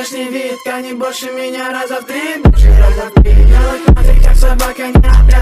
внешний вид, гони больше меня раза в три, раза в три. Делать надо, как собака, не